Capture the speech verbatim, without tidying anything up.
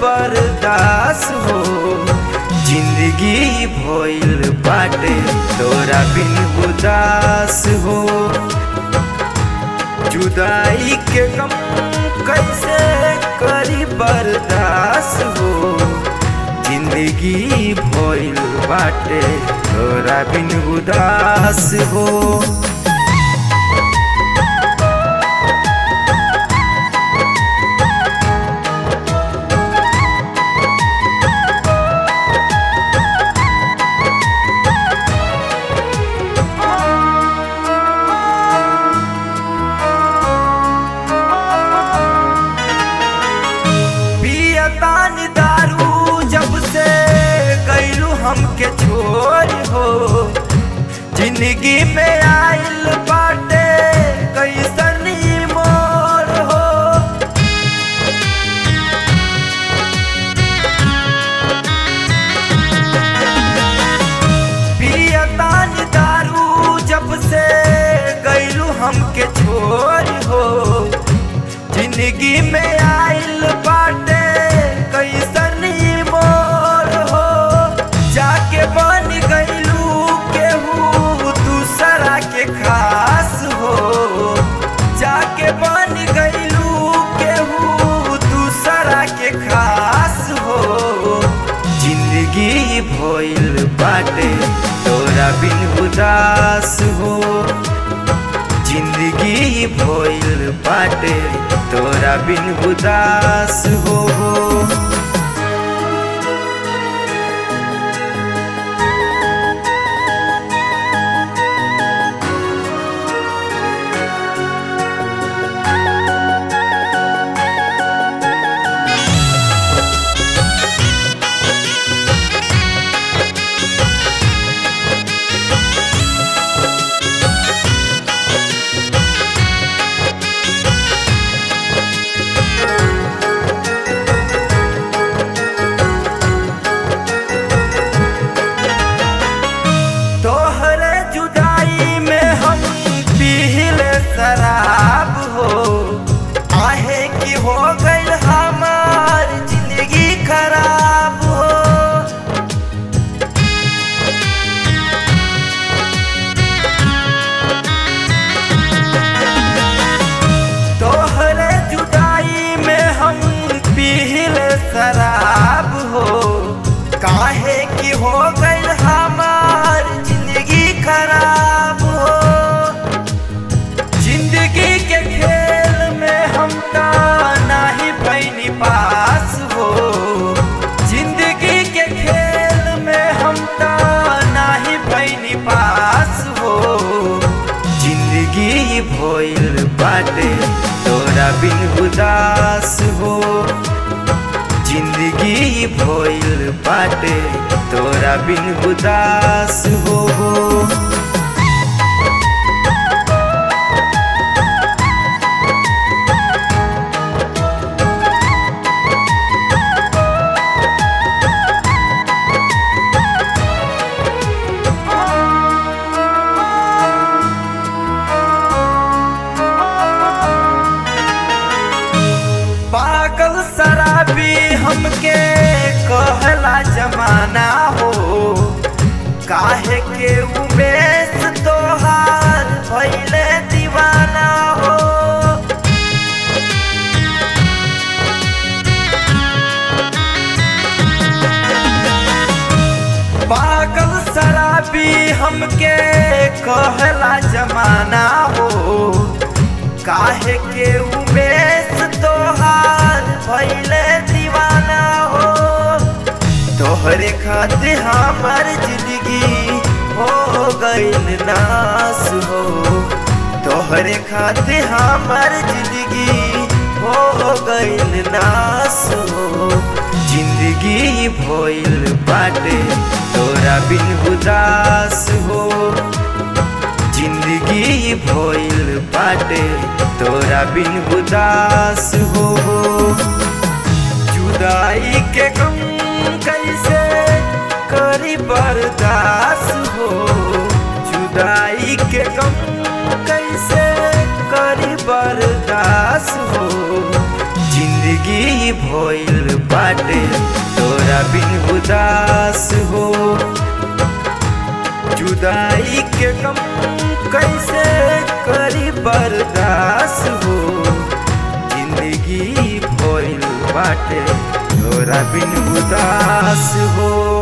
बर्दाश्त हो। जिंदगी भइल बाटे तोरा बिन उदास हो। जुदाई के गम कैसे करी बर्दाश्त हो। जिंदगी भइल बाटे तोरा बिन उदास हो। तानी दारू जब से गईलू हमके छोड़ हो। जिंदगी में आइल बाटे कैसन मोर हो। पिया तानी दारू जब से गईलू हमके छोड़ हो। जिंदगी में आइल बाटे कैसन मोर हो। जाके बन गईलू केहू दूसरा के खास हो। जाके बन गईलू केहू दूसरा के खास हो। जिंदगी भइल बाटे तोरा बिन उदास हो। जिंदगी भइल बाटे तोरा बिन उदास हो। शराब हो आहे कि हो गइल हमार जिंदगी खराब हो। तोहरे जुदाई में हम पीले शराब हो। काहे कि हो गइल हमार जिंदगी खराब हो। जिंदगी के खेल में हम नाही भइनी पास हो। जिंदगी के खेल में हम नाही भइनी पास हो। जिंदगी भइल बाटे तोरा बिन उदास हो। जिंदगी भइल बाटे तोरा बिन उदास हो। पागल शराबी हमके कहला जमाना हो। काहे के उमेश तोहार भइले दीवाना हो। पागल शराबी हमके कहला जमाना हो। काहे के उमेश तोहार भइले दीवाना हो। तोहरे खातिर हमार जिंदगी हो गइल नास हो। तोहरे खातिर हमार जिंदगी हो गइल नास हो। जिंदगी भइल बाटे तोरा बिन उदास हो। जिंदगी भइल बाटे तोरा बिन उदास हो। जुदाई के गम कैसे करी बर्दाश्त हो। जुदाई के गम कैसे करी बर्दाश्त हो। जिंदगी भइल बाटे तोरा बिन उदास हो। जुदाई के गम कैसे करी बर्दाश्त हो। जिंदगी भइल बाटे तोरा बिन उदास हो।